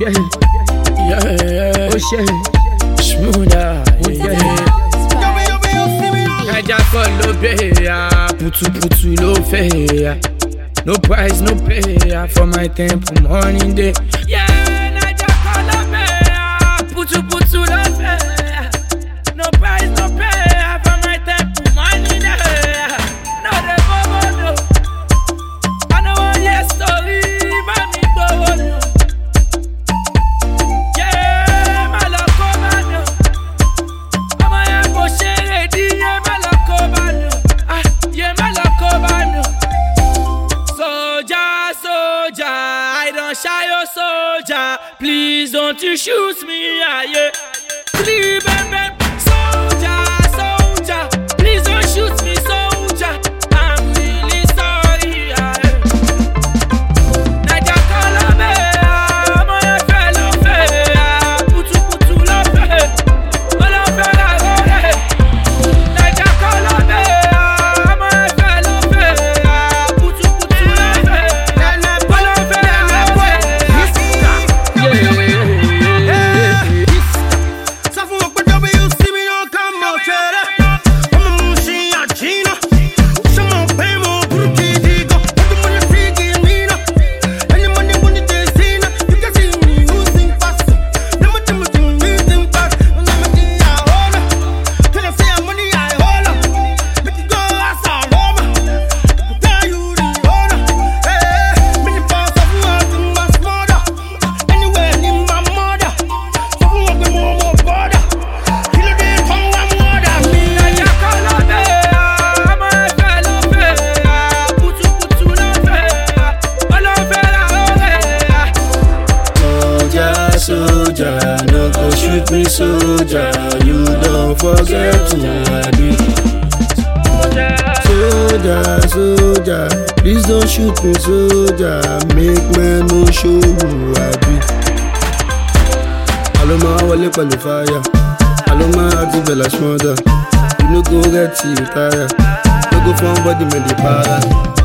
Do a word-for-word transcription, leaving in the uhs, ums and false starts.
yeah, yeah, oh shit, smoother, yeah. Naija follow beya, putu putu lo feya. No price, no pay for my temple morning day. Yeah, Naija follow beya, putu putu lo feya. No price, no pay for my temple morning day. No dey bobo no, I no want your story, but me bobo no. Yeah, my love come no, I'ma have go share it, yeah, my love come no, ah, yeah, my love come no. Soldier, soldier, I don't shy your soldier. Please don't you shoot me, ah, yeah. Please, baby, soldier, soldier, please don't shoot me, soldier. I'm really sorry, ah, yeah. Naija follow beya, mo ye fellow feya, putu putu lo fe, olo fe la gore. Naija follow beya, mo ye fellow feya, putu putu lo fe, olo fe la gore. Soldier, no go shoot me, soldier. You don't forget who I be. Soldier, soldier, please don't shoot me, soldier. Make man no show who I be. Allo ma wale pẹ̀lú fire, allo ma ati bella smother. You no go get you tire, no go find body me dey para.